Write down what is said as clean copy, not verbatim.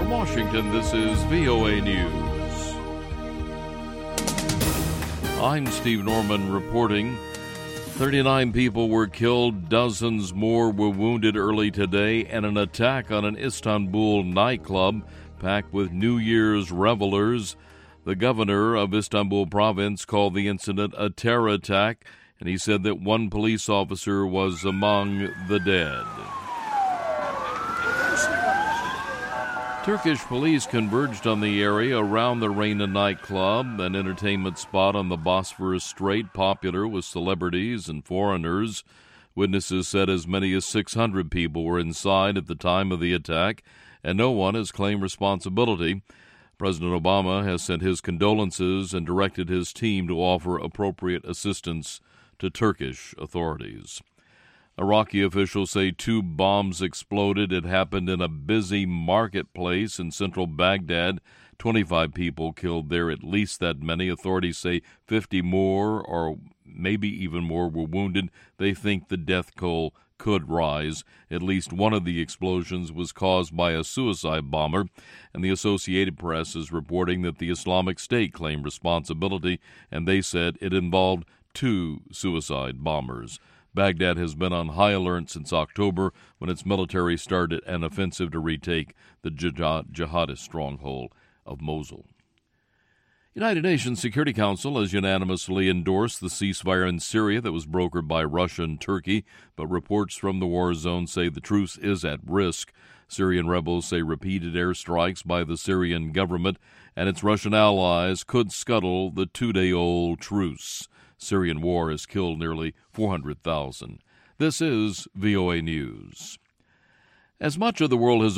From Washington, this is VOA News. I'm Steve Norman reporting. 39 people were killed, dozens more were wounded early today in an attack on an Istanbul nightclub packed with New Year's revelers. The governor of Istanbul province called the incident a terror attack, and he said that one police officer was among the dead. Turkish police converged on the area around the Reyna nightclub, an entertainment spot on the Bosphorus Strait, popular with celebrities and foreigners. Witnesses said as many as 600 people were inside at the time of the attack, and no one has claimed responsibility. President Obama has sent his condolences and directed his team to offer appropriate assistance to Turkish authorities. Iraqi officials say 2 bombs exploded. It happened in a busy marketplace in central Baghdad. 25 people killed there, at least that many. Authorities say 50 more or maybe even more were wounded. They think the death toll could rise. At least one of the explosions was caused by a suicide bomber, and the Associated Press is reporting that the Islamic State claimed responsibility, and they said it involved 2 suicide bombers. Baghdad has been on high alert since October when its military started an offensive to retake the jihadist stronghold of Mosul. United Nations Security Council has unanimously endorsed the ceasefire in Syria that was brokered by Russia and Turkey, but reports from the war zone say the truce is at risk. Syrian rebels say repeated airstrikes by the Syrian government and its Russian allies could scuttle the 2-day-old truce. Syrian war has killed nearly 400,000. This is VOA News. As much of the world has